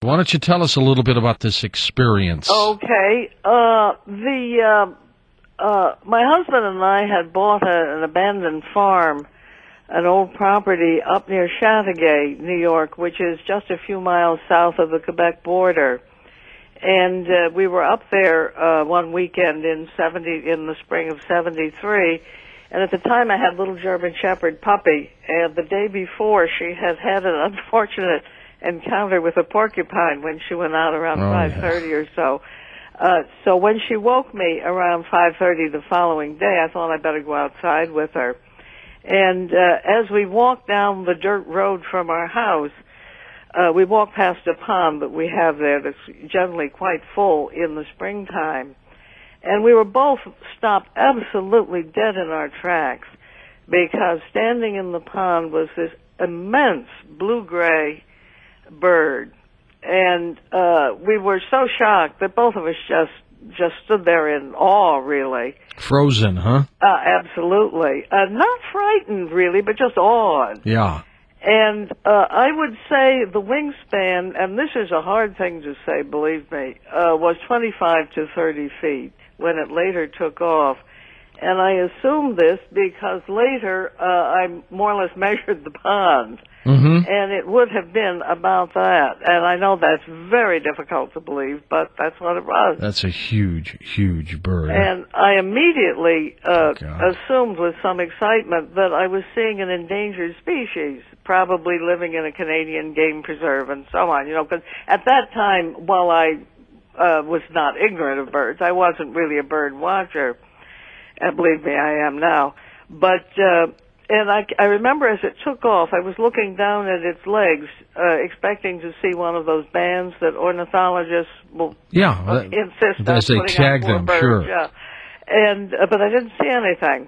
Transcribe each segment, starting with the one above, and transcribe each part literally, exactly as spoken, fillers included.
Why don't you tell us a little bit about this experience? Okay. Uh, the uh, uh, my husband and I had bought a, an abandoned farm, an old property up near Chateauguay, New York, which is just a few miles south of the Quebec border. And uh, we were up there uh, one weekend in seventy in the spring of seventy-three. And at the time, I had a little German Shepherd puppy. And the day before, she had had an unfortunate encounter with a porcupine when she went out around oh, five thirty yeah. or so. Uh, so when she woke me around five thirty the following day, I thought I'd better go outside with her. And uh, as we walked down the dirt road from our house, uh, we walked past a pond that we have there that's generally quite full in the springtime. And we were both stopped absolutely dead in our tracks because standing in the pond was this immense blue-gray bird. And uh, we were so shocked that both of us just just stood there in awe, really. Frozen, huh? Uh, absolutely. Uh, not frightened, really, but just awed. Yeah. And uh, I would say the wingspan, and this is a hard thing to say, believe me, uh, was twenty-five to thirty feet when it later took off. And I assume this because later uh, I more or less measured the pond, mm-hmm. and it would have been about that. And I know that's very difficult to believe, but that's what it was. That's a huge, huge bird. And I immediately uh, oh, assumed with some excitement that I was seeing an endangered species, probably living in a Canadian game preserve and so on. You know, because at that time, while I uh, was not ignorant of birds, I wasn't really a bird watcher. And believe me, I am now. But, uh, and I, I remember as it took off, I was looking down at its legs, uh, expecting to see one of those bands that ornithologists will yeah, uh, that, insist on as they putting tag on poor them, birds. sure. Yeah. And, uh, but I didn't see anything.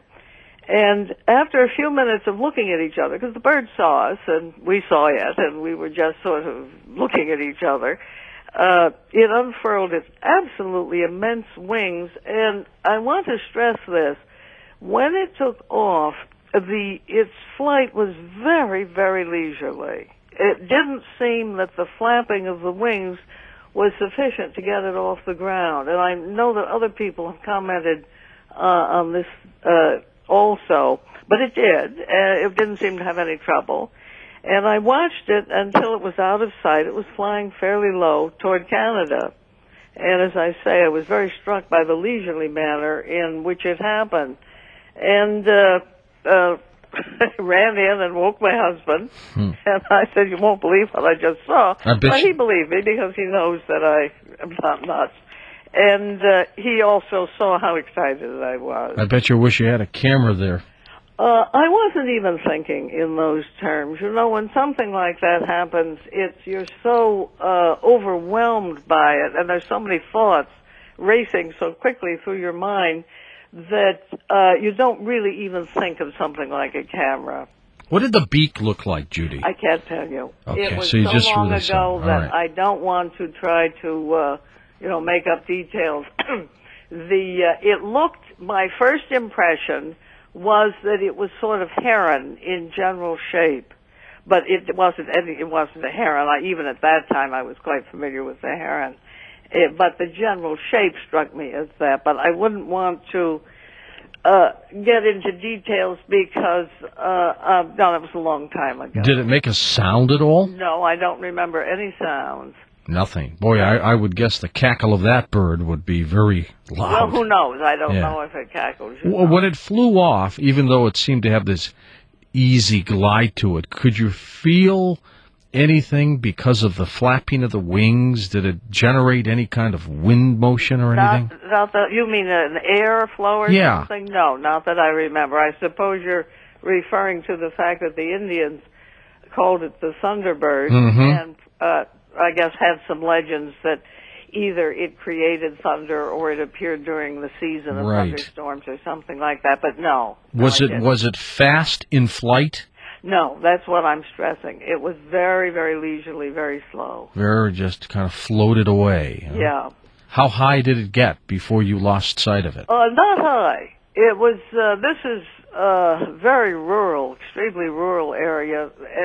And after a few minutes of looking at each other, because the bird saw us and we saw it, and we were just sort of looking at each other, Uh, it unfurled its absolutely immense wings, and I want to stress this. When it took off, the its flight was very, very leisurely. It didn't seem that the flapping of the wings was sufficient to get it off the ground, and I know that other people have commented uh, on this uh, also, but it did. Uh, it didn't seem to have any trouble. And I watched it until it was out of sight. It was flying fairly low toward Canada. And as I say, I was very struck by the leisurely manner in which it happened. And uh, uh, I ran in and woke my husband. Hmm. And I said, you won't believe what I just saw. I bet but you... he believed me because he knows that I am not nuts. And uh, he also saw how excited I was. I bet you wish you had a camera there. Uh, I wasn't even thinking in those terms. You know, when something like that happens, it's you're so uh, overwhelmed by it, and there's so many thoughts racing so quickly through your mind that uh, you don't really even think of something like a camera. What did the beak look like, Judy? I can't tell you. Okay, it was so you so just long really ago that right. I don't want to try to, uh, you know, make up details. the uh, it looked. My first impression was that it was sort of heron in general shape, but it wasn't any, it wasn't a heron. I, even at that time, I was quite familiar with the heron. It, but the general shape struck me as that. But I wouldn't want to uh, get into details because, uh, uh, no, that was a long time ago. Did it make a sound at all? No, I don't remember any sounds. Nothing. Boy, I, I would guess the cackle of that bird would be very loud. Well, who knows? I don't yeah. know if it cackles. Well, when it flew off, even though it seemed to have this easy glide to it, could you feel anything because of the flapping of the wings? Did it generate any kind of wind motion or anything? Not, not the, you mean an airflow or yeah. something? No, not that I remember. I suppose you're referring to the fact that the Indians called it the Thunderbird, mm-hmm. and uh, I guess had some legends that either it created thunder or it appeared during the season of right. thunderstorms or something like that. But no, was no, it was it fast in flight? No, that's what I'm stressing. It was very, very leisurely, very slow. Very just kind of floated away. Huh? Yeah. How high did it get before you lost sight of it? Uh, not high. It was. Uh, this is uh, very rural, extremely rural area, and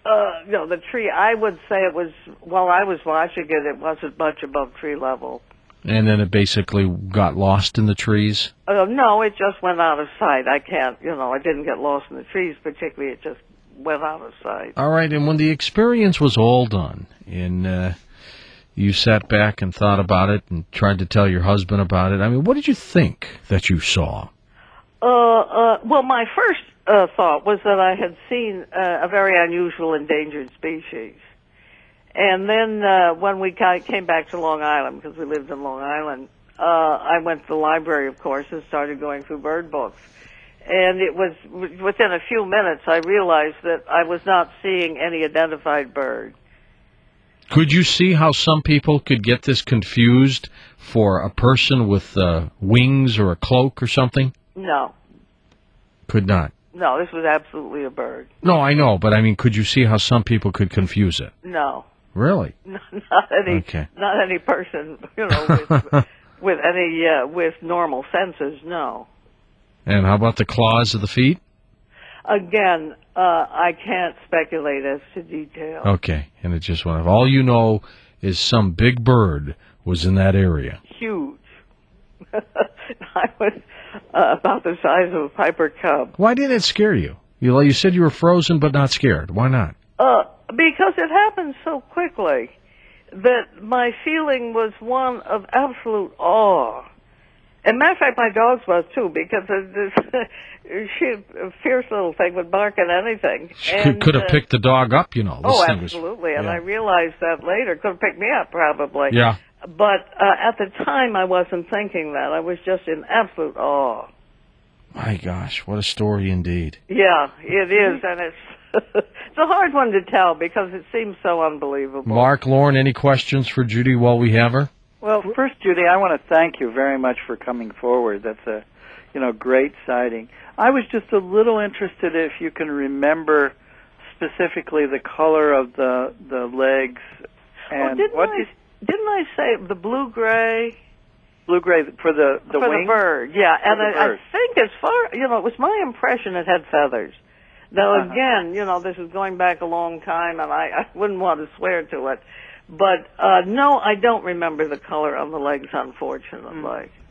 Uh, no, the tree, I would say it was, while I was watching it, it wasn't much above tree level. And then it basically got lost in the trees? Uh, no, it just went out of sight. I can't, you know, I didn't get lost in the trees particularly. It just went out of sight. All right, and when the experience was all done, and uh, you sat back and thought about it and tried to tell your husband about it, I mean, what did you think that you saw? Uh, uh, well, my first uh, thought was that I had seen uh, a very unusual endangered species. And then uh, when we came back to Long Island, because we lived in Long Island, uh, I went to the library, of course, and started going through bird books. And it was within a few minutes I realized that I was not seeing any identified bird. Could you see how some people could get this confused for a person with uh, wings or a cloak or something? No. Could not? No, this was absolutely a bird. No, I know, but I mean, could you see how some people could confuse it? No. Really? No, not any, okay. not any person, you know, with, with any, uh, with normal senses, no. And how about the claws of the feet? Again, uh, I can't speculate as to detail. Okay, and it just went off. All you know is some big bird was in that area. Huge. I was uh, about the size of a Piper cub. Why didn't it scare you? You, you said you were frozen but not scared. Why not? Uh, because it happened so quickly that my feeling was one of absolute awe. And matter of fact, my dogs was too, because this she, a fierce little thing would bark at anything. She and, could, could have uh, picked the dog up, you know. This oh, thing was, absolutely, and yeah. I realized that later. Could have picked me up, probably. Yeah. But uh, at the time, I wasn't thinking that. I was just in absolute awe. My gosh, what a story indeed. Yeah, it is, and it's it's a hard one to tell because it seems so unbelievable. Mark, Lauren, any questions for Judy while we have her? Well, first, Judy, I want to thank you very much for coming forward. That's a, you know, great sighting. I was just a little interested if you can remember specifically the color of the the legs and oh, didn't what I, did, didn't I say the blue gray? blue gray for the the for wings? the bird, yeah. For And the I, bird. I think as far, you know, it was my impression it had feathers. Now, Uh-huh. again, you know, this is going back a long time, and I, I wouldn't want to swear to it. But, uh, no, I don't remember the color on the legs, unfortunately.